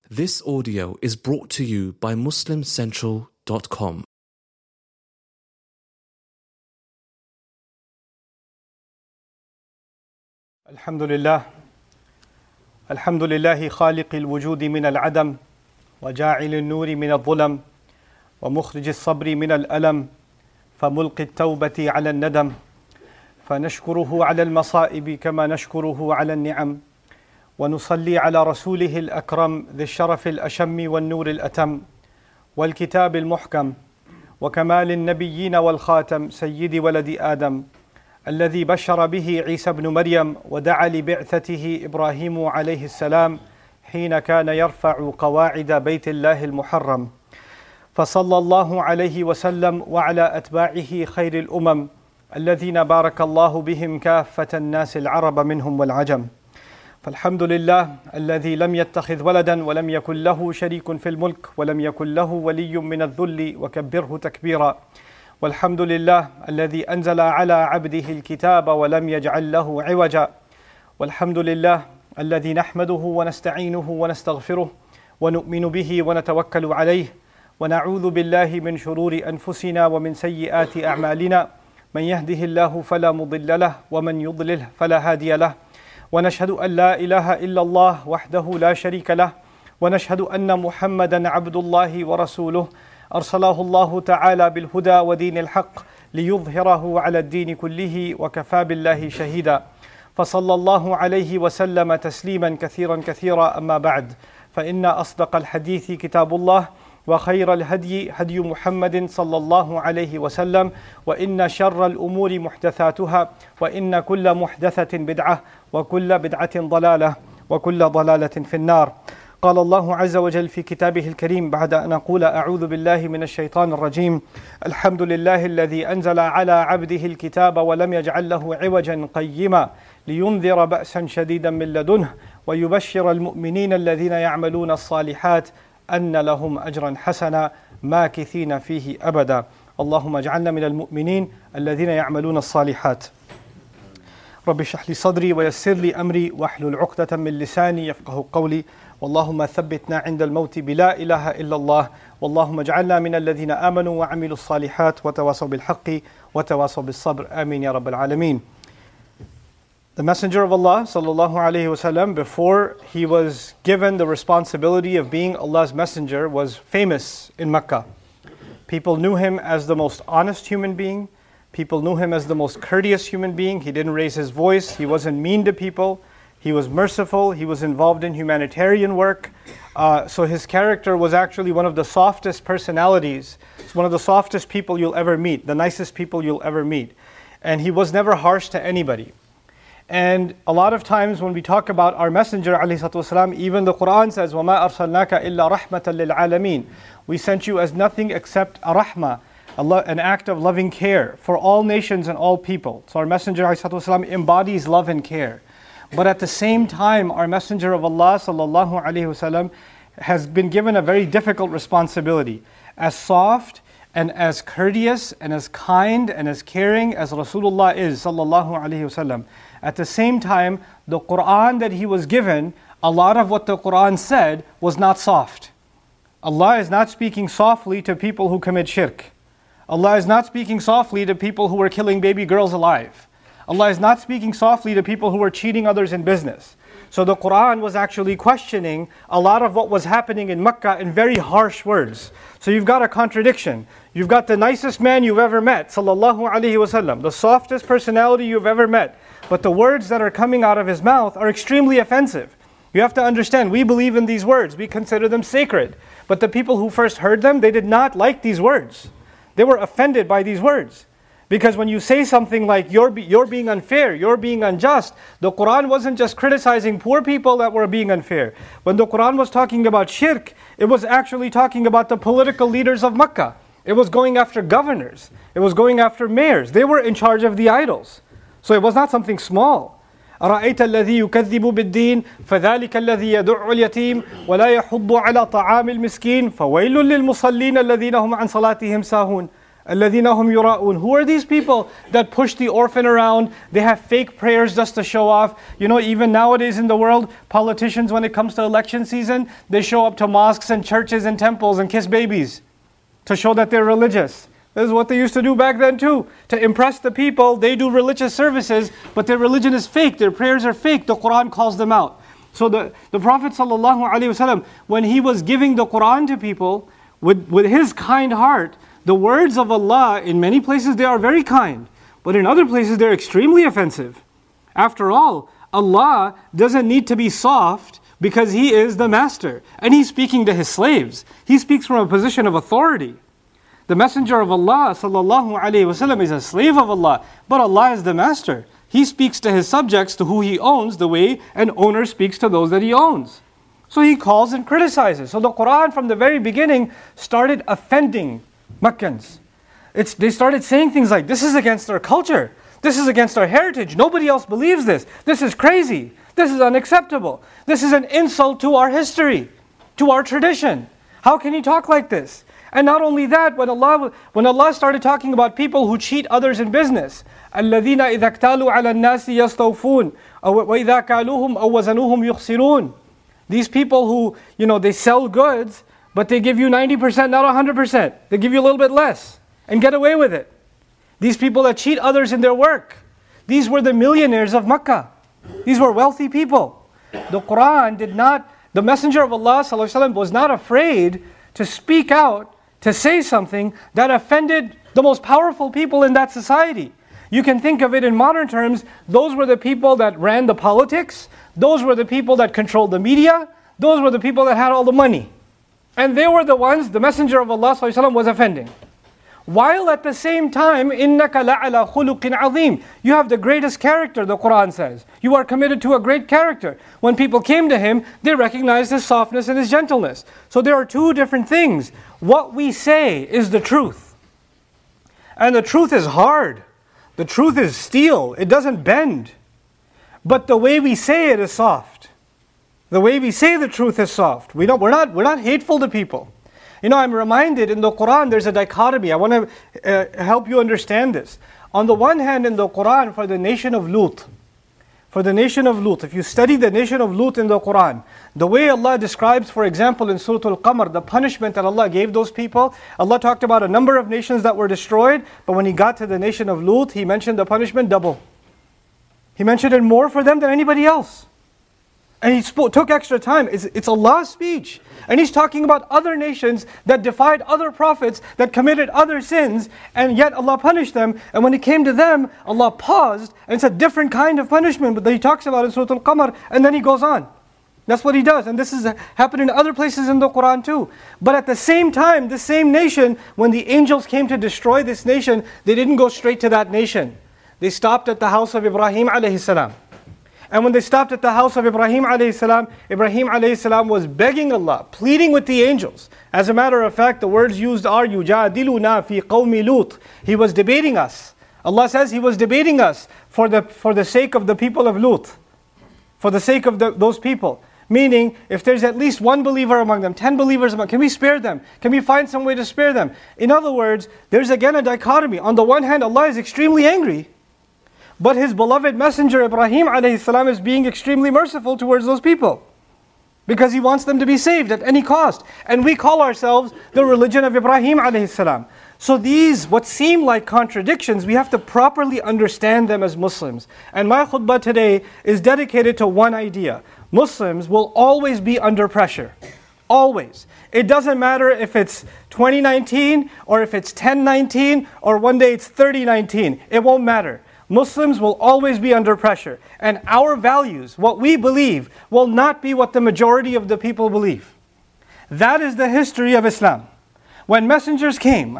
This audio is brought to you by MuslimCentral.com. الحمد لله خالق الوجود من العدم وجاعل النور من الظلم ومخرج الصبر من الألم فملقي التوبة على الندم فنشكره على المصائب كما نشكره على النعم ونصلي على رسوله الأكرم ذي الشرف الأشم والنور الأتم والكتاب المحكم وكمال النبيين والخاتم سيد ولد آدم الذي بشر به عيسى بن مريم ودعا لبعثته إبراهيم عليه السلام حين كان يرفع قواعد بيت الله المحرم فصلى الله عليه وسلم وعلى أتباعه خير الأمم الذين بارك الله بهم كافة الناس العرب منهم والعجم فالحمد لله الذي لم يتخذ ولدا ولم يكن له شريك في الملك ولم يكن له ولي من الذل وكبره تكبيرا والحمد لله الذي أنزل على عبده الكتاب ولم يجعل له عوجا والحمد لله الذي نحمده ونستعينه ونستغفره ونؤمن به ونتوكل عليه ونعوذ بالله من شرور أنفسنا ومن سيئات أعمالنا من يهده الله فلا مضل له ومن يضلله فلا هادي له ونشهد أن لا إله إلا الله وحده لا شريك له ونشهد أن محمدا عبد الله ورسوله أرسله الله تعالى بالهدى ودين الحق ليظهره على الدين كله وكفى بالله شهيدا فصلى الله عليه وسلم تسليما كثيرا أما بعد فإن أصدق الحديث كتاب الله وخير الهدي هدي محمد صلى الله عليه وسلم وإن شر الأمور محدثاتها وإن كل محدثة بدعة وكل بدعة ضلالة وكل ضلالة في النار قال الله عز وجل في كتابه الكريم بعد أن أقول أعوذ بالله من الشيطان الرجيم الحمد لله الذي أنزل على عبده الكتاب ولم يجعل له عوجا قيما لينذر بأسا شديدا من لدنه ويبشر المؤمنين الذين يعملون الصالحات أن لهم أجرا حسنا ماكثين فيه أبدا اللهم اجعلنا من المؤمنين الذين يعملون الصالحات رب اشرح لي صدري ويسر لي أمري واحلل عقدة من لساني يفقه قولي واللهم ثبتنا عند الموت بلا إله إلا الله واللهم اجعلنا من الذين آمنوا وعملوا الصالحات وتواصوا بالحق وتواصوا بالصبر آمين يا رب العالمين. The Messenger of Allah sallallahu alaihi wasallam, before he was given the responsibility of being Allah's messenger, was famous in Mecca. People knew him as the most honest human being. People knew him as the most courteous human being. He didn't raise his voice. He wasn't mean to people. He was merciful. He was involved in humanitarian work. So his character was actually one of the softest personalities. It's one of the softest people you'll ever meet, the nicest people you'll ever meet. And he was never harsh to anybody. And a lot of times when we talk about our Messenger ﷺ, even the Quran says, وَمَا أَرْسَلْنَاكَ إِلَّا رَحْمَةً لِلْعَالَمِينَ. We sent you as nothing except a rahmah, an act of loving care for all nations and all people. So our Messenger ﷺ embodies love and care. But at the same time, our Messenger of Allah sallallahu alaihi wasallam has been given a very difficult responsibility. As soft and as courteous and as kind and as caring as Rasulullah is sallallahu alaihi wasallam, at the same time, the Quran that he was given, a lot of what the Quran said was not soft. Allah is not speaking softly to people who commit shirk. Allah is not speaking softly to people who are killing baby girls alive. Allah is not speaking softly to people who are cheating others in business. So the Quran was actually questioning a lot of what was happening in Mecca in very harsh words. So you've got a contradiction. You've got the nicest man you've ever met, sallallahu alaihi wasallam, the softest personality you've ever met. But the words that are coming out of his mouth are extremely offensive. You have to understand, we believe in these words. We consider them sacred. But the people who first heard them, they did not like these words. They were offended by these words. Because when you say something like, you're being unfair, you're being unjust, the Quran wasn't just criticizing poor people that were being unfair. When the Quran was talking about shirk, it was actually talking about the political leaders of Mecca. It was going after governors. It was going after mayors. They were in charge of the idols. So it was not something small. أرأيت الذي يكذب بالدين فذلك الذي يدع اليتيم ولا يحض على طعام المسكين فويل للمصلين الذين هم عن صلاتهم ساهون. الَّذِينَ هُمْ يُرَاءُونَ. Who are these people that push the orphan around? They have fake prayers just to show off. You know, even nowadays in the world, politicians, when it comes to election season, they show up to mosques and churches and temples and kiss babies to show that they're religious. This is what they used to do back then too. To impress the people, they do religious services, but their religion is fake. Their prayers are fake. The Quran calls them out. So the Prophet ﷺ, when he was giving the Quran to people, with his kind heart, the words of Allah, in many places they are very kind, but in other places they're extremely offensive. After all, Allah doesn't need to be soft because He is the master. And He's speaking to His slaves. He speaks from a position of authority. The Messenger of Allah ﷺ is a slave of Allah, but Allah is the master. He speaks to His subjects, to who He owns, the way an owner speaks to those that he owns. So He calls and criticizes. So the Quran from the very beginning started offending Meccans. They started saying things like, this is against our culture. This is against our heritage. Nobody else believes this. This is crazy. This is unacceptable. This is an insult to our history, to our tradition. How can you talk like this? And not only that, when Allah started talking about people who cheat others in business, الَّذِينَ إِذَا اكْتَالُوا عَلَى النَّاسِ يَسْتَوْفُونَ وَإِذَا كَالُوهُمْ أَوْ وَزَنُوهُمْ يُخْسِرُونَ. These people who, they sell goods, but they give you 90%, not 100%. They give you a little bit less and get away with it. These people that cheat others in their work, these were the millionaires of Makkah. These were wealthy people. The Quran the Messenger of Allah ﷺ was not afraid to speak out, to say something that offended the most powerful people in that society. You can think of it in modern terms, those were the people that ran the politics, those were the people that controlled the media, those were the people that had all the money. And they were the ones the Messenger of Allah ﷺ was offending. While at the same time, إِنَّكَ لَعَلَى خُلُقٍ عَظِيمٍ. You have the greatest character, the Quran says. You are committed to a great character. When people came to him, they recognized his softness and his gentleness. So there are two different things. What we say is the truth. And the truth is hard. The truth is steel. It doesn't bend. But the way we say it is soft. The way we say the truth is soft. We're not hateful to people. I'm reminded in the Quran there's a dichotomy. I want to help you understand this. On the one hand, in the Quran, for the nation of Lut, if you study the nation of Lut in the Quran, the way Allah describes, for example, in Surah Al-Qamar, the punishment that Allah gave those people, Allah talked about a number of nations that were destroyed, but when He got to the nation of Lut, He mentioned the punishment double. He mentioned it more for them than anybody else. And He took extra time. It's Allah's speech. And He's talking about other nations that defied other prophets, that committed other sins, and yet Allah punished them. And when it came to them, Allah paused, and it's a different kind of punishment, but that He talks about in Surah Al-Qamar, and then He goes on. That's what He does. And this is happening in other places in the Quran too. But at the same time, the same nation, when the angels came to destroy this nation, they didn't go straight to that nation. They stopped at the house of Ibrahim alayhi salam. And when they stopped at the house of Ibrahim alayhi salam was begging Allah, pleading with the angels. As a matter of fact, the words used are يُجَادِلُنَا فِي قَوْمِ لُوط. He was debating us. Allah says He was debating us for the sake of the people of Lut. For the sake of those people. Meaning, if there's at least one believer among them, 10 believers among them, can we spare them? Can we find some way to spare them? In other words, there's again a dichotomy. On the one hand, Allah is extremely angry. But His beloved messenger Ibrahim alayhi salam is being extremely merciful towards those people. Because He wants them to be saved at any cost. And we call ourselves the religion of Ibrahim alayhi salam. So these, what seem like contradictions, we have to properly understand them as Muslims. And my khutbah today is dedicated to one idea. Muslims will always be under pressure. Always. It doesn't matter if it's 2019 or if it's 1019 or one day it's 3019. It won't matter. Muslims will always be under pressure. And our values, what we believe, will not be what the majority of the people believe. That is the history of Islam. When messengers came,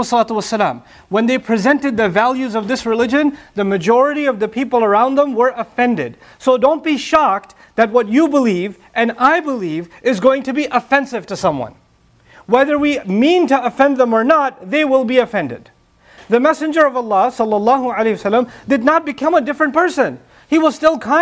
ﷺ, when they presented the values of this religion, the majority of the people around them were offended. So don't be shocked that what you believe and I believe is going to be offensive to someone. Whether we mean to offend them or not, they will be offended. The Messenger of Allah ﷺ did not become a different person. He was still kind.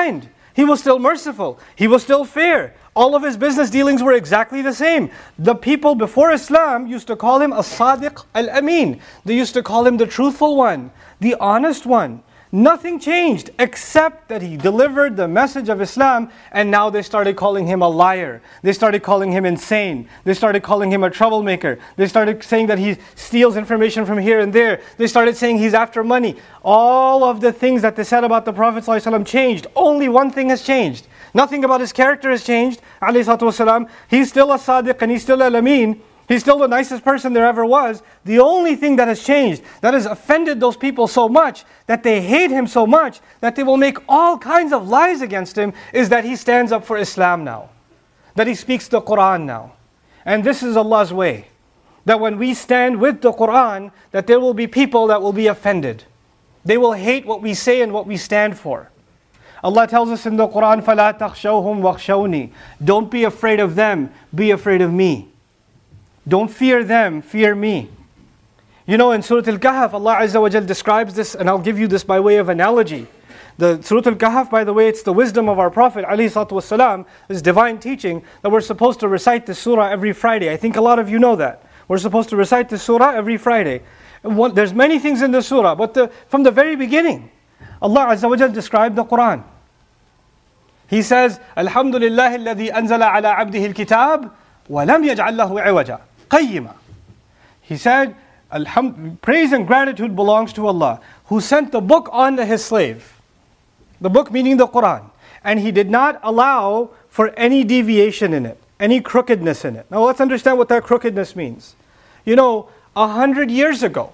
He was still merciful. He was still fair. All of his business dealings were exactly the same. The people before Islam used to call him As-Sadiq Al-Amin. They used to call him the truthful one, the honest one. Nothing changed except that he delivered the message of Islam, and now they started calling him a liar. They started calling him insane. They started calling him a troublemaker. They started saying that he steals information from here and there. They started saying he's after money. All of the things that they said about the Prophet ﷺ changed. Only one thing has changed. Nothing about his character has changed. He's still a Sadiq and he's still Al-Amin. He's still the nicest person there ever was. The only thing that has changed, that has offended those people so much, that they hate him so much, that they will make all kinds of lies against him, is that he stands up for Islam now. That he speaks the Quran now. And this is Allah's way. That when we stand with the Quran, that there will be people that will be offended. They will hate what we say and what we stand for. Allah tells us in the Quran, فَلَا تَخْشَوْهُمْ وَخْشَوْنِي. Don't be afraid of them, be afraid of me. Don't fear them, fear me. You know, in Surah Al-Kahf, Allah Azza wa Jal describes this, and I'll give you this by way of analogy. The Surah Al-Kahf, by the way, it's the wisdom of our Prophet ﷺ, this divine teaching, that we're supposed to recite this surah every Friday. I think a lot of you know that. We're supposed to recite this surah every Friday. There's many things in the surah, but from the very beginning, Allah Azza wa Jal described the Quran. He says, Alhamdulillah alladhi anzala ala abdihi al-kitab, wa lam yaj'al lahu iwaja. Qayyima. He said, praise and gratitude belongs to Allah, who sent the book onto his slave. The book meaning the Quran. And he did not allow for any deviation in it, any crookedness in it. Now let's understand what that crookedness means. You know, 100 years ago,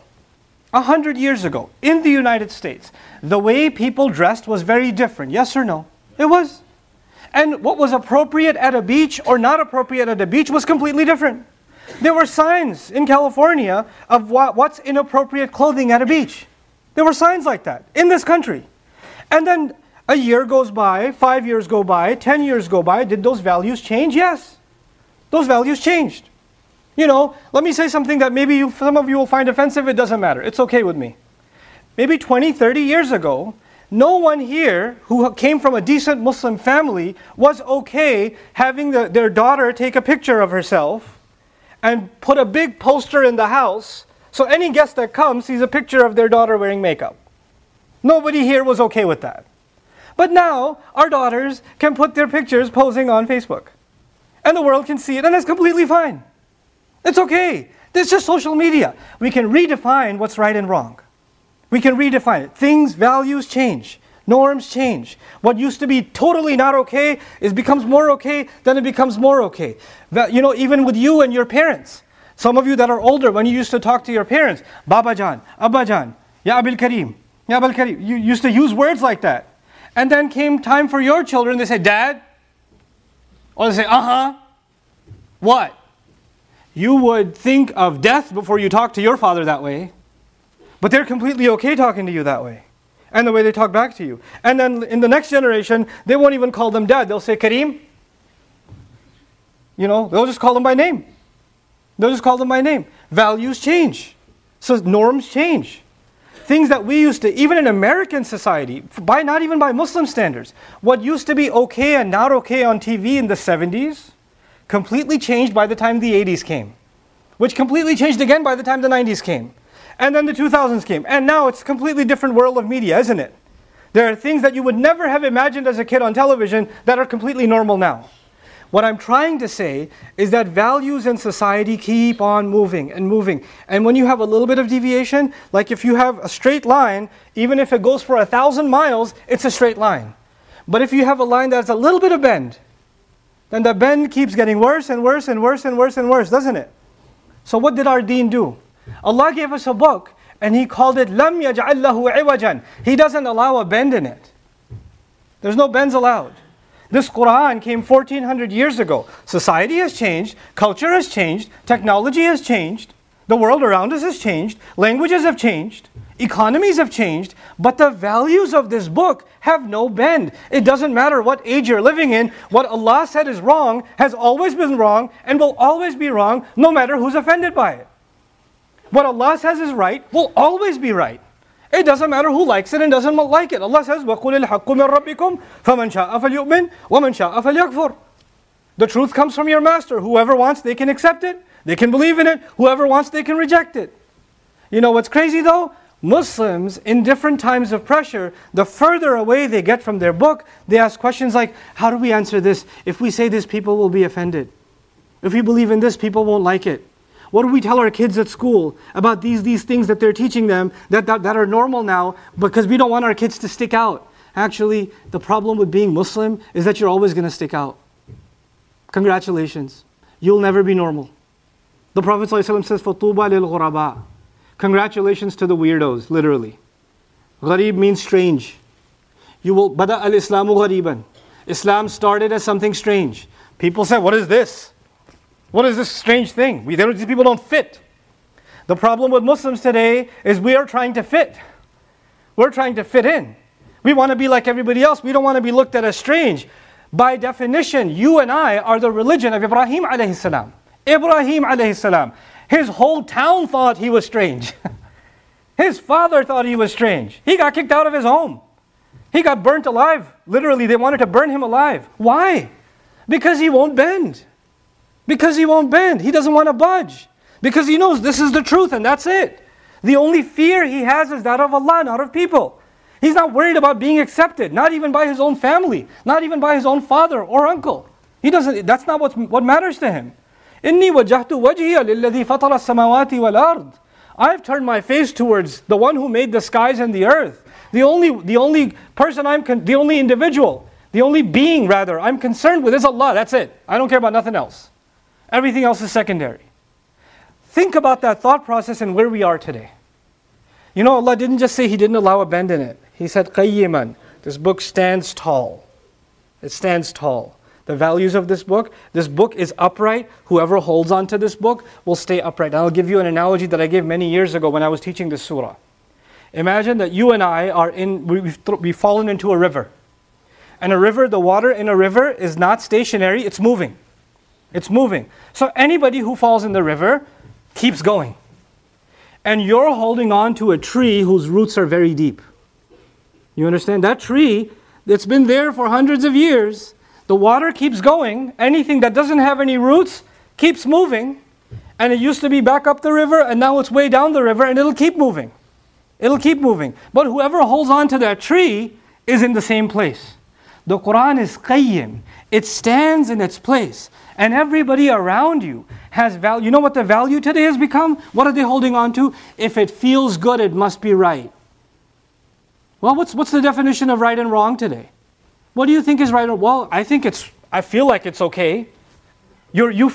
in the United States, the way people dressed was very different. Yes or no? It was. And what was appropriate at a beach or not appropriate at a beach was completely different. There were signs in California of what's inappropriate clothing at a beach. There were signs like that in this country. And then a year goes by, 5 years go by, 10 years go by. Did those values change? Yes. Those values changed. You know, let me say something that maybe some of you will find offensive. It doesn't matter. It's okay with me. Maybe 20, 30 years ago, no one here who came from a decent Muslim family was okay having their daughter take a picture of herself and put a big poster in the house so any guest that comes sees a picture of their daughter wearing makeup. Nobody here was okay with that. But now, our daughters can put their pictures posing on Facebook. And the world can see it, and it's completely fine. It's okay. It's just social media. We can redefine what's right and wrong. We can redefine it. Things, values change. Norms change. What used to be totally not okay becomes more okay, then it becomes more okay. You know, even with you and your parents. Some of you that are older, when you used to talk to your parents, Baba Jan, Abba Jan, Ya Abil Kareem, Ya Abil Kareem. You used to use words like that. And then came time for your children, they say, Dad. Or they say, What? You would think of death before you talk to your father that way. But they're completely okay talking to you that way. And the way they talk back to you. And then in the next generation, they won't even call them dad. They'll say, Kareem. You know, they'll just call them by name. Values change. So norms change. Things that we used to, even in American society, not even by Muslim standards, what used to be okay and not okay on TV in the 70s, completely changed by the time the 80s came. Which completely changed again by the time the 90s came. And then the 2000s came. And now it's a completely different world of media, isn't it? There are things that you would never have imagined as a kid on television that are completely normal now. What I'm trying to say is that values in society keep on moving and moving. And when you have a little bit of deviation, like if you have a straight line, even if it goes for 1,000 miles, it's a straight line. But if you have a line that's a little bit of bend, then the bend keeps getting worse and worse and worse and worse and worse, doesn't it? So what did our deen do? Allah gave us a book and He called it لَمْ يَجْعَلْ لَهُ عِوَجًا. He doesn't allow a bend in it. There's no bends allowed. This Quran came 1400 years ago. Society has changed, culture has changed, technology has changed, the world around us has changed, languages have changed, economies have changed, but the values of this book have no bend. It doesn't matter what age you're living in, what Allah said is wrong has always been wrong and will always be wrong no matter who's offended by it. What Allah says is right will always be right. It doesn't matter who likes it and doesn't like it. Allah says, وَقُلِ الْحَقُّ مِنْ رَبِّكُمْ فَمَنْ شَاءَ فَلْيُؤْمِنْ وَمَنْ شَاءَ فَلْيَكْفُرْ. The truth comes from your master. Whoever wants, they can accept it. They can believe in it. Whoever wants, they can reject it. You know what's crazy though? Muslims, in different times of pressure, the further away they get from their book, they ask questions like, how do we answer this? If we say this, people will be offended. If we believe in this, people won't like it. What do we tell our kids at school about these things that they're teaching them that are normal now because we don't want our kids to stick out? Actually, the problem with being Muslim is that you're always going to stick out. Congratulations. You'll never be normal. The Prophet ﷺ says, فَطُوبَى لِلْغُرَبَاءِ. Congratulations to the weirdos, literally. Gharib means strange. Bada al-Islamu ghariban. Islam started as something strange. People say, what is this? What is this strange thing? These people don't fit. The problem with Muslims today is we are trying to fit. We're trying to fit in. We want to be like everybody else. We don't want to be looked at as strange. By definition, you and I are the religion of Ibrahim alayhi salam. Ibrahim alayhi salam. His whole town thought he was strange. His father thought he was strange. He got kicked out of his home. He got burnt alive. Literally, they wanted to burn him alive. Why? Because he won't bend. Because he won't bend. He doesn't want to budge. Because he knows this is the truth and that's it. The only fear he has is that of Allah, not of people. He's not worried about being accepted, not even by his own family, not even by his own father or uncle. That's not what matters to him. إِنِّي وَجَّهْتُ وَجْهِيَ لِلَّذِي فَطَرَ السَّمَاوَاتِ وَالْأَرْضِ. I've turned my face towards the one who made the skies and the earth. The only individual, the only being rather, I'm concerned with is Allah. That's it. I don't care about nothing else. Everything else is secondary. Think about that thought process and where we are today. You know, Allah didn't just say He didn't allow a bend in it. He said, qayyiman. This book stands tall. It stands tall. The values of this book is upright. Whoever holds on to this book will stay upright. And I'll give you an analogy that I gave many years ago when I was teaching this surah. Imagine that you and I we've fallen into a river. And the water in a river is not stationary, it's moving. It's moving. So anybody who falls in the river keeps going. And you're holding on to a tree whose roots are very deep. You understand? That tree that's been there for hundreds of years, the water keeps going. Anything that doesn't have any roots keeps moving. And it used to be back up the river and now it's way down the river and it'll keep moving. It'll keep moving. But whoever holds on to that tree is in the same place. The Quran is qayyim. It stands in its place. And everybody around you has value. You know what the value today has become? What are they holding on to? If it feels good, it must be right. Well, what's the definition of right and wrong today? What do you think is right or well? I feel like it's okay. What you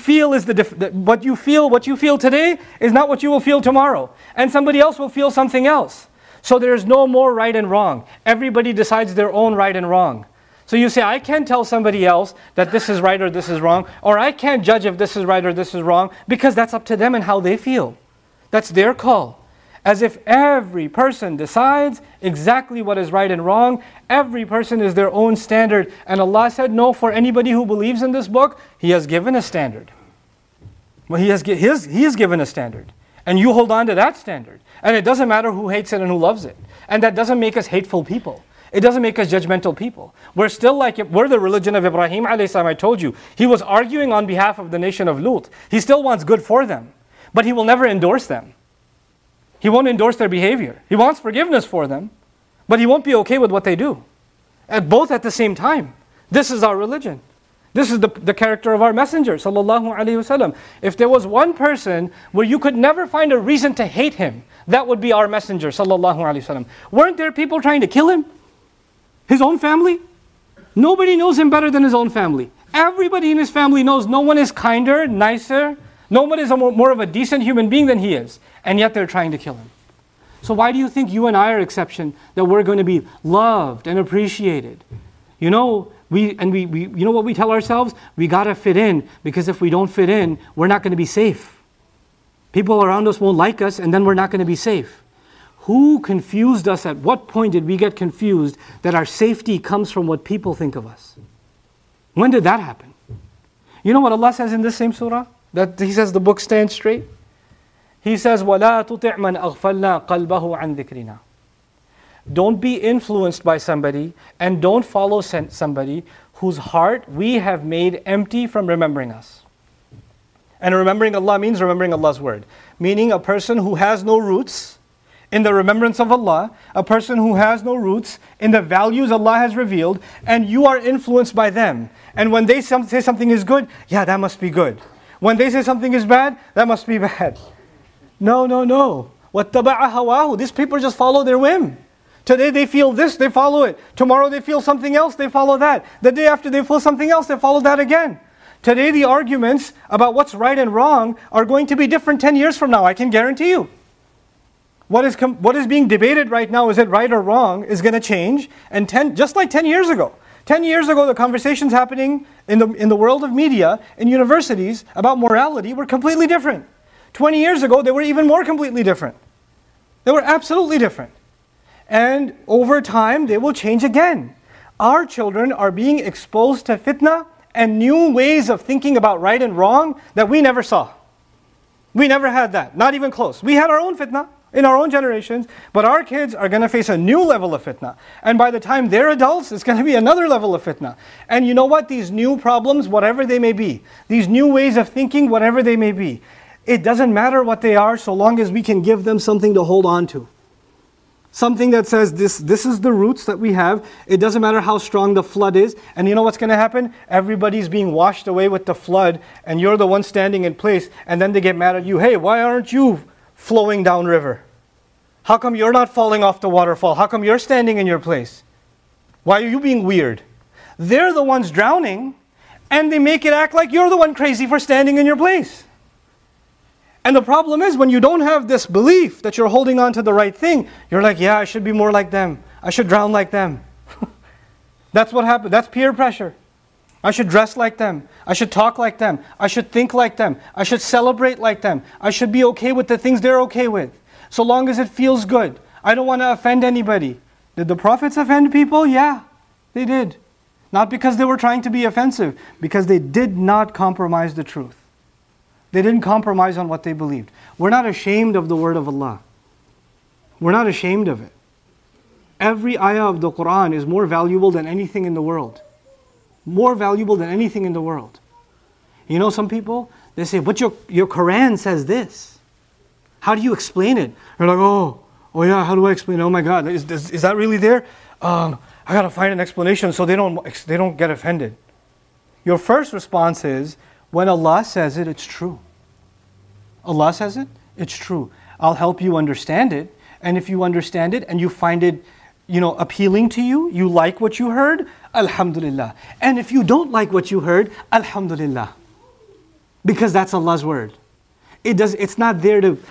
feel today is not what you will feel tomorrow. And somebody else will feel something else. So there's no more right and wrong. Everybody decides their own right and wrong. So you say, I can't tell somebody else that this is right or this is wrong, or I can't judge if this is right or this is wrong, because that's up to them and how they feel. That's their call. As if every person decides exactly what is right and wrong. Every person is their own standard. And Allah said, no, for anybody who believes in this book, He has given a standard. Well, He has given a standard. And you hold on to that standard. And it doesn't matter who hates it and who loves it. And that doesn't make us hateful people. It doesn't make us judgmental people. We're the religion of Ibrahim alayhi salam. I told you, he was arguing on behalf of the nation of Lut. He still wants good for them, but he will never endorse them. He won't endorse their behavior. He wants forgiveness for them, but he won't be okay with what they do. Both at the same time. This is our religion. This is the character of our messenger, sallallahu alaihi wasallam. If there was one person where you could never find a reason to hate him, that would be our messenger, sallallahu alaihi wasallam. Weren't there people trying to kill him? His own family? Nobody knows him better than his own family. Everybody in his family knows no one is kinder, nicer, no one is more of a decent human being than he is. And yet they're trying to kill him. So why do you think you and I are exception, that we're going to be loved and appreciated? You know, you know what we tell ourselves? We got to fit in, because if we don't fit in, we're not going to be safe. People around us won't like us, and then we're not going to be safe. Who confused us? At what point did we get confused that our safety comes from what people think of us? When did that happen? You know what Allah says in this same surah? That He says the book stands straight. He says, وَلَا تُطِعْ مَنْ أَغْفَلْنَا قَلْبَهُ عَنْ ذِكْرِنَا. don't be influenced by somebody, and don't follow somebody whose heart we have made empty from remembering us. And remembering Allah means remembering Allah's word. Meaning a person who has no roots in the remembrance of Allah, a person who has no roots in the values Allah has revealed, and you are influenced by them. And when they say something is good, yeah, that must be good. When they say something is bad, that must be bad. No. وَاتَّبَعَ هَوَاهُ. These people just follow their whim. Today they feel this, they follow it. Tomorrow they feel something else, they follow that. The day after they feel something else, they follow that again. Today the arguments about what's right and wrong are going to be different 10 years from now, I can guarantee you. What is being debated right now, is it right or wrong, is going to change. And just like 10 years ago. 10 years ago, the conversations happening in the world of media, in universities, about morality were completely different. 20 years ago, they were even more completely different. They were absolutely different. And over time, they will change again. Our children are being exposed to fitna and new ways of thinking about right and wrong that we never saw. We never had that, not even close. We had our own fitna in our own generations, but our kids are going to face a new level of fitna. And by the time they're adults, it's going to be another level of fitna. And you know what? These new problems, whatever they may be, these new ways of thinking, whatever they may be, it doesn't matter what they are so long as we can give them something to hold on to. Something that says this is the roots that we have. It doesn't matter how strong the flood is. And you know what's going to happen? Everybody's being washed away with the flood and you're the one standing in place. And then they get mad at you. Hey, why aren't you flowing downriver? How come you're not falling off the waterfall? How come you're standing in your place? Why are you being weird? They're the ones drowning and they make it act like you're the one crazy for standing in your place. And the problem is when you don't have this belief that you're holding on to the right thing, you're like, yeah, I should be more like them. I should drown like them. That's what happened. That's peer pressure. I should dress like them. I should talk like them. I should think like them. I should celebrate like them. I should be okay with the things they're okay with. So long as it feels good. I don't want to offend anybody. Did the prophets offend people? Yeah, they did. Not because they were trying to be offensive, because they did not compromise the truth. They didn't compromise on what they believed. We're not ashamed of the word of Allah. We're not ashamed of it. Every ayah of the Quran is more valuable than anything in the world. More valuable than anything in the world. You know, some people, they say, but your Quran says this. How do you explain it? They're like, oh yeah, how do I explain it? Oh my God, is that really there? I got to find an explanation so they don't get offended. Your first response is, when Allah says it, it's true. Allah says it, it's true. I'll help you understand it. And if you understand it and you find it, appealing to you, you like what you heard, alhamdulillah. And if you don't like what you heard, alhamdulillah. Because that's Allah's word. It's not there to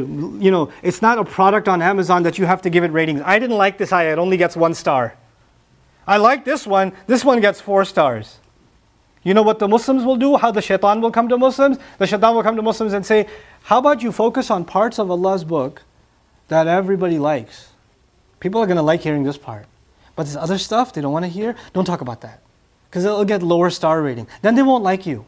it's not a product on Amazon that you have to give it ratings. I didn't like this ayah, it only gets 1 star. I like this one gets 4 stars. You know what the Muslims will do? How the shaitan will come to Muslims? The shaitan will come to Muslims and say, how about you focus on parts of Allah's book that everybody likes? People are going to like hearing this part. But this other stuff they don't want to hear, don't talk about that. Because it'll get lower star rating. Then they won't like you.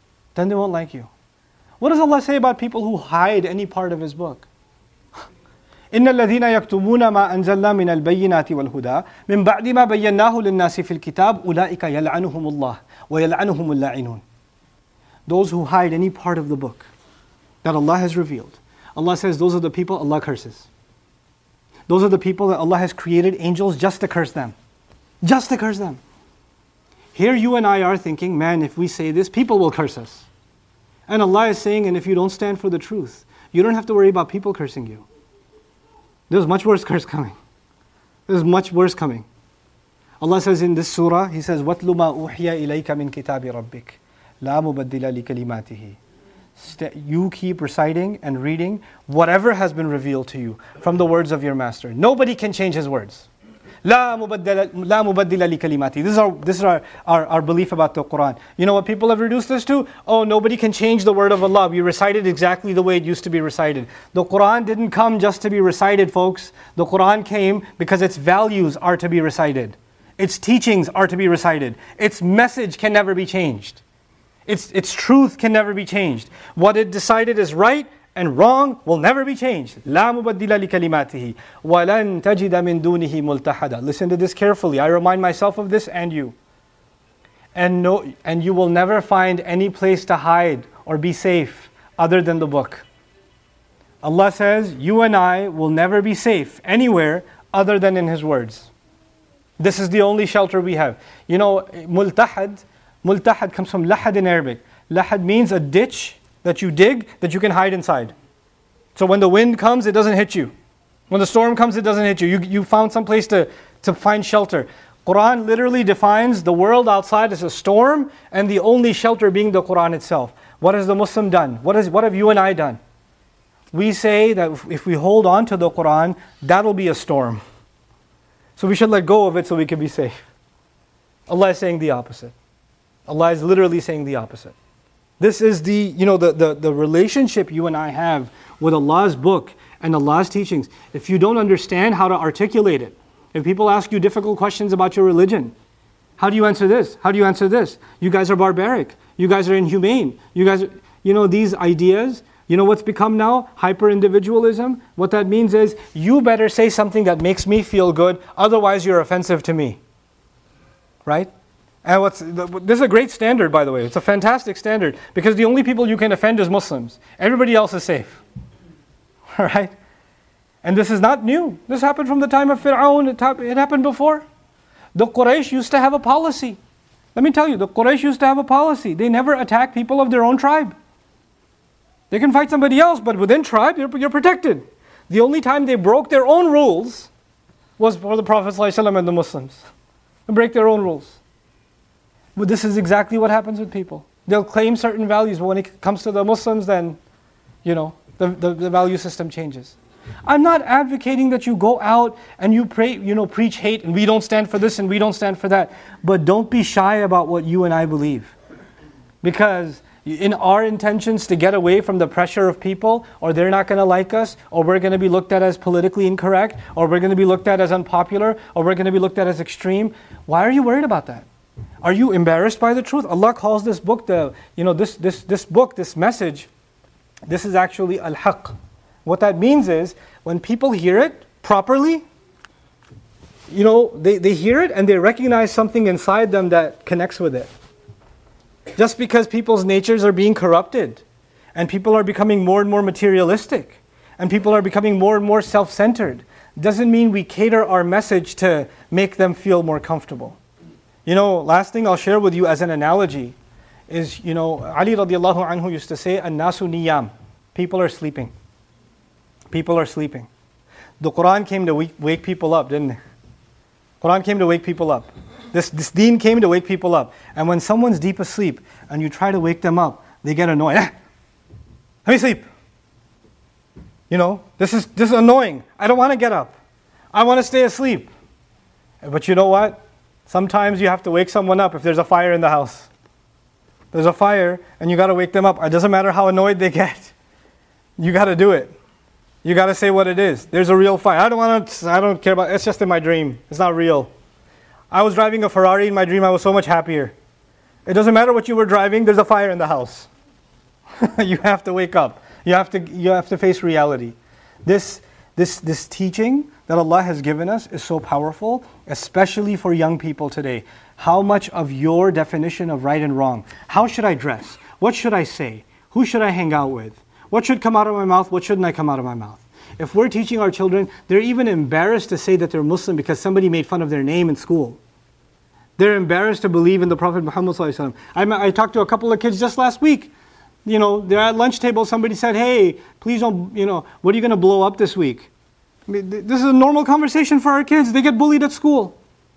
What does Allah say about people who hide any part of His book? إِنَّ الَّذِينَ يَكْتُمُونَ مَا أَنزَلْنَا مِنَ الْبَيِّنَاتِ وَالْهُدَى مِنْ بَعْدِ مَا بَيَّنَّاهُ لِلنَّاسِ فِي الْكِتَابِ أُولَٰئِكَ يَلْعَنُهُمُ اللَّهُ وَيَلْعَنُهُمُ اللَّاعِنُونَ. Those who hide any part of the book that Allah has revealed, Allah says those are the people Allah curses. Those are the people that Allah has created angels just to curse them. Just to curse them. Here you and I are thinking, man, if we say this, people will curse us. And Allah is saying, and if you don't stand for the truth, you don't have to worry about people cursing you. There's much worse curse coming. There's much worse coming. Allah says in this surah, He says, وَاتْلُ مَا أُوحِيَ إِلَيْكَ مِنْ كِتَابِ رَبِّكَ لَا مُبَدِّلَ لِكَلِمَاتِهِ. You keep reciting and reading whatever has been revealed to you from the words of your master. Nobody can change His words. لَا مُبَدِّلَ لِكَلِمَاتِهِ. This is our belief about the Quran. You know what people have reduced this to? Oh, nobody can change the word of Allah. We recite it exactly the way it used to be recited. The Quran didn't come just to be recited, folks. The Quran came because its values are to be recited. Its teachings are to be recited. Its message can never be changed. Its truth can never be changed. What it decided is right and wrong will never be changed. لا مبدل لكلماته ولن تجد من دونه ملتحدا. Listen to this carefully. I remind myself of this and you. And you will never find any place to hide or be safe other than the book. Allah says, you and I will never be safe anywhere other than in His words. This is the only shelter we have. You know, multahad comes from lahad in Arabic. Lahad means a ditch that you dig that you can hide inside. So when the wind comes, it doesn't hit you. When the storm comes, it doesn't hit you. You found some place to find shelter. Quran literally defines the world outside as a storm and the only shelter being the Quran itself. What has the Muslim done? What have you and I done? We say that if we hold on to the Quran, that'll be a storm. So we should let go of it so we can be safe. Allah is saying the opposite. Allah is literally saying the opposite. This is the relationship you and I have with Allah's book and Allah's teachings. If you don't understand how to articulate it, if people ask you difficult questions about your religion, how do you answer this? How do you answer this? You guys are barbaric. You guys are inhumane. You guys, these ideas, what's become now? Hyper-individualism. What that means is, you better say something that makes me feel good, otherwise you're offensive to me. Right? And this is a great standard, by the way. It's a fantastic standard, because the only people you can offend is Muslims. Everybody else is safe. All right? And this is not new. This happened from the time of Fir'aun. It happened before. The Quraysh used to have a policy. Let me tell you, the Quraysh used to have a policy. They never attack people of their own tribe. They can fight somebody else, but within tribe, you're protected. The only time they broke their own rules was for the Prophet ﷺ and the Muslims. They break their own rules. But this is exactly what happens with people. They'll claim certain values, but when it comes to the Muslims, then, the value system changes. I'm not advocating that you go out and you pray, preach hate and we don't stand for this and we don't stand for that. But don't be shy about what you and I believe. Because in our intentions to get away from the pressure of people, or they're not going to like us, or we're going to be looked at as politically incorrect, or we're going to be looked at as unpopular, or we're going to be looked at as extreme, why are you worried about that? Are you embarrassed by the truth? Allah calls this book, this message, this is actually al-haq. What that means is, when people hear it properly, they hear it and they recognize something inside them that connects with it. Just because people's natures are being corrupted, and people are becoming more and more materialistic, and people are becoming more and more self-centered, doesn't mean we cater our message to make them feel more comfortable. Last thing I'll share with you as an analogy is, Ali radiallahu anhu used to say, "An-nasu niyam." People are sleeping. People are sleeping. The Quran came to wake people up, didn't it? Quran came to wake people up. This deen came to wake people up. And when someone's deep asleep and you try to wake them up, they get annoyed. Let me sleep. This is annoying. I don't want to get up. I want to stay asleep. But you know what? Sometimes you have to wake someone up if there's a fire in the house. There's a fire and you got to wake them up. It doesn't matter how annoyed they get. You got to do it. You got to say what it is. There's a real fire. I don't care about it. It's just in my dream. It's not real. I was driving a Ferrari in my dream. I was so much happier. It doesn't matter what you were driving. There's a fire in the house. You have to wake up. You have to face reality. This teaching that Allah has given us is so powerful, especially for young people today. How much of your definition of right and wrong? How should I dress? What should I say? Who should I hang out with? What should come out of my mouth? What shouldn't I come out of my mouth? If we're teaching our children, they're even embarrassed to say that they're Muslim because somebody made fun of their name in school. They're embarrassed to believe in the Prophet Muhammad ﷺ. I talked to a couple of kids just last week. They're at lunch table. Somebody said, "Hey, please don't, what are you going to blow up this week?" This is a normal conversation for our kids. They get bullied at school.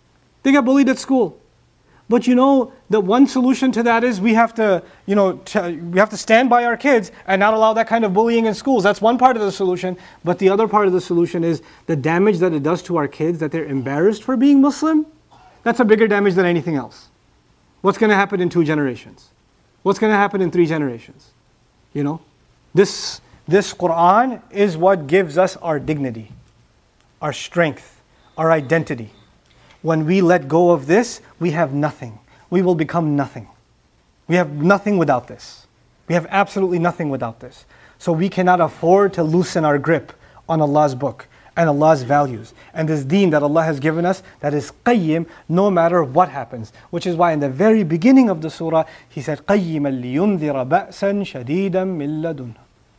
But the one solution to that is we have to, we have to stand by our kids and not allow that kind of bullying in schools. That's one part of the solution. But the other part of the solution is the damage that it does to our kids, that they're embarrassed for being Muslim. That's a bigger damage than anything else. What's going to happen in 2 generations? What's going to happen in 3 generations? This Quran is what gives us our dignity, our strength, our identity. When we let go of this, we have nothing. We will become nothing. We have nothing without this. We have absolutely nothing without this. So we cannot afford to loosen our grip on Allah's book and Allah's values. And this deen that Allah has given us, that is qayyim no matter what happens. Which is why in the very beginning of the surah, He said, قَيِّمًا لِيُنذِرَ بَأْسًا شَدِيدًا مِنْ لَدُنْهُ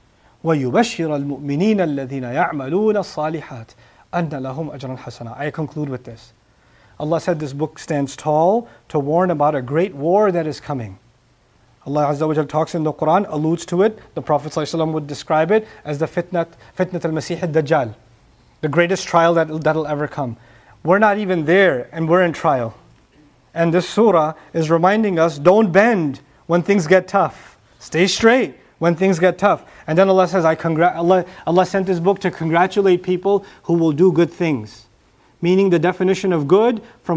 وَيُبَشِّرَ الْمُؤْمِنِينَ الَّذِينَ يَعْمَلُونَ الصَّالِحَاتِ أَنَّ لَهُمْ أَجْرًا حَسَنًا. I conclude with this. Allah said this book stands tall to warn about a great war that is coming. Allah Azza wa Jal talks in the Quran, alludes to it. The Prophet ﷺ would describe it as the fitnat al-Masih al-Dajjal, the greatest trial that'll ever come. We're not even there and we're in trial. And this surah is reminding us, don't bend when things get tough. Stay straight when things get tough. And then Allah says, Allah sent this book to congratulate people who will do good things. Meaning the definition of good from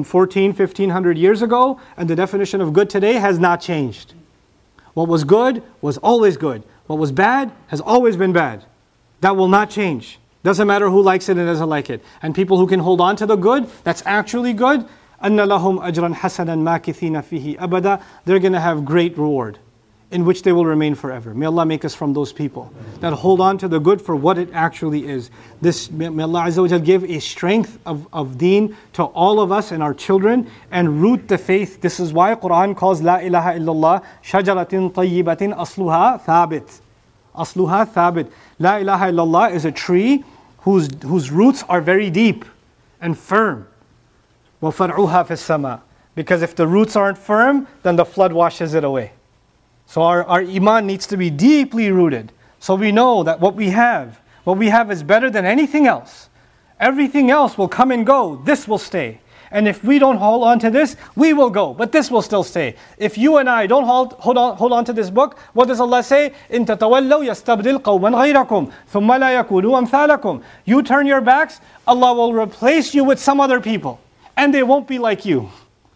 1500 years ago and the definition of good today has not changed. What was good was always good. What was bad has always been bad. That will not change. Doesn't matter who likes it and doesn't like it. And people who can hold on to the good, that's actually good, أَنَّ لَهُمْ أَجْرًا حَسَنًا مَاكِثِينَ فِيهِ أَبَدًا. They're going to have great reward, in which they will remain forever. May Allah make us from those people that hold on to the good for what it actually is. May Allah Azza wa Jal give a strength of deen to all of us and our children and root the faith. This is why Quran calls La ilaha illallah shajaratin tayyibatin asluha thabit. Asluha thabit. La ilaha illallah is a tree whose roots are very deep and firm. وَفَرْعُهَا فِي السَّمَاءِ. Because if the roots aren't firm, then the flood washes it away. So our iman needs to be deeply rooted. So we know that what we have is better than anything else. Everything else will come and go. This will stay. And if we don't hold on to this, we will go. But this will still stay. If you and I don't hold on to this book, what does Allah say? إِن تَتَوَلَّوْا يَسْتَبْدِلْ قَوْمًا غَيْرَكُمْ ثُمَّ لَا يَكُونُوا أَمْثَالَكُمْ. You turn your backs, Allah will replace you with some other people. And they won't be like you.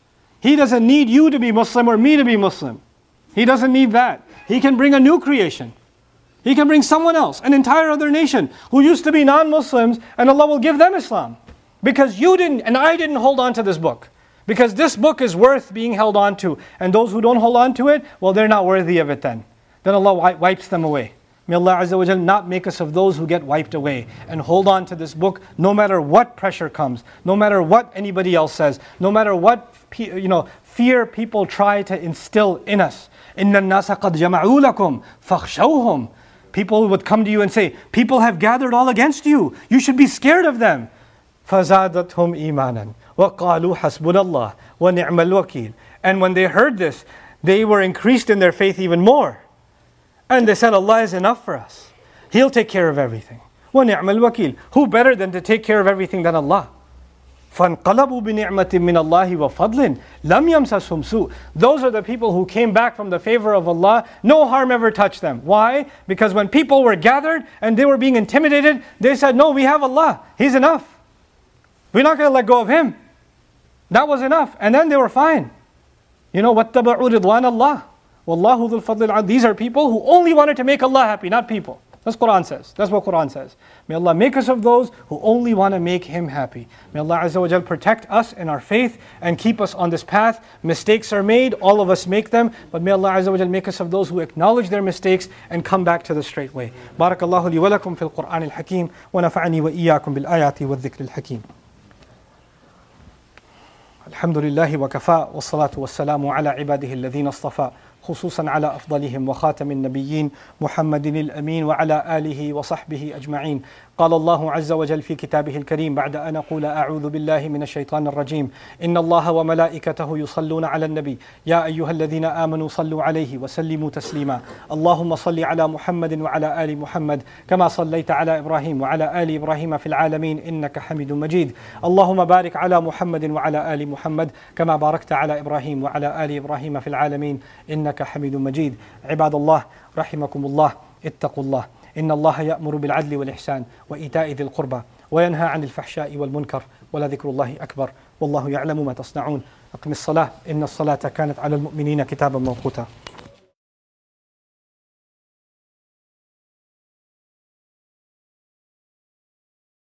He doesn't need you to be Muslim or me to be Muslim. He doesn't need that. He can bring a new creation. He can bring someone else, an entire other nation who used to be non-Muslims, and Allah will give them Islam. Because you didn't and I didn't hold on to this book. Because this book is worth being held on to. And those who don't hold on to it, well, they're not worthy of it then. Then Allah wipes them away. May Allah Azza wa Jal not make us of those who get wiped away. And hold on to this book no matter what pressure comes. No matter what anybody else says. No matter what fear people try to instill in us. إِنَّ النَّاسَ قَدْ جَمَعُوا لَكُمْ فَاخْشَوْهُمْ. People would come to you and say, people have gathered all against you. You should be scared of them. فَزَادَتْهُمْ إِيمَانًا وَقَالُوا حَسْبُنَا اللَّهُ وَنِعْمَ الْوَكِيلُ. And when they heard this, they were increased in their faith even more. And they said, Allah is enough for us. He'll take care of everything. وَنِعْمَ الْوَكِيلُ. Who better than to take care of everything than Allah? فَانْقَلَبُوا بِنِعْمَةٍ مِّنَ اللَّهِ وَفَضْلٍ لَمْ يَمْسَسْهُمْ سُوءٌ. Those are the people who came back from the favor of Allah. No harm ever touched them. Why? Because when people were gathered and they were being intimidated, they said, no, we have Allah. He's enough. We're not going to let go of Him. That was enough. And then they were fine. وَاتَّبَعُوا رِضْوَانَ اللَّهِ وَاللَّهُ ذُو الْفَضْلِ الْعَظِيمِ. These are people who only wanted to make Allah happy, not people. That's what Quran says. That's what Quran says. May Allah make us of those who only want to make Him happy. May Allah Azza wa Jal protect us in our faith and keep us on this path. Mistakes are made, all of us make them, but may Allah Azza wa Jal make us of those who acknowledge their mistakes and come back to the straight way. Barakallahu li wa lakum fil Qur'an al-Hakim wa nafa'ani wa iyyakum bil ayati wa dhikr al-Hakim. Alhamdulillahi wa kafa wa salatu wa salamu ala ibadihi alladhina astafa. خصوصا على أفضلهم وخاتم النبيين محمد الأمين وعلى آله وصحبه أجمعين. قال الله عز وجل في كتابه الكريم بعد أن أقول أعوذ بالله من الشيطان الرجيم إن الله وملائكته يصلون على النبي يا أيها الذين آمنوا صلوا عليه وسلموا تسليما. اللهم صل على محمد وعلى آل محمد كما صليت على إبراهيم وعلى آل إبراهيم في العالمين إنك حميد مجيد. اللهم بارك على محمد وعلى آل محمد كما باركت على إبراهيم وعلى آل إبراهيم في العالمين إنك حميد مجيد. عباد الله رحمكم الله اتقوا الله إن الله يأمر بالعدل والإحسان وإيتاء ذي القربى وينهى عن الفحشاء والمنكر ولذكر الله أكبر والله يعلم ما تصنعون. أقم الصلاة إن الصلاة كانت على المؤمنين كتابا موقوتا.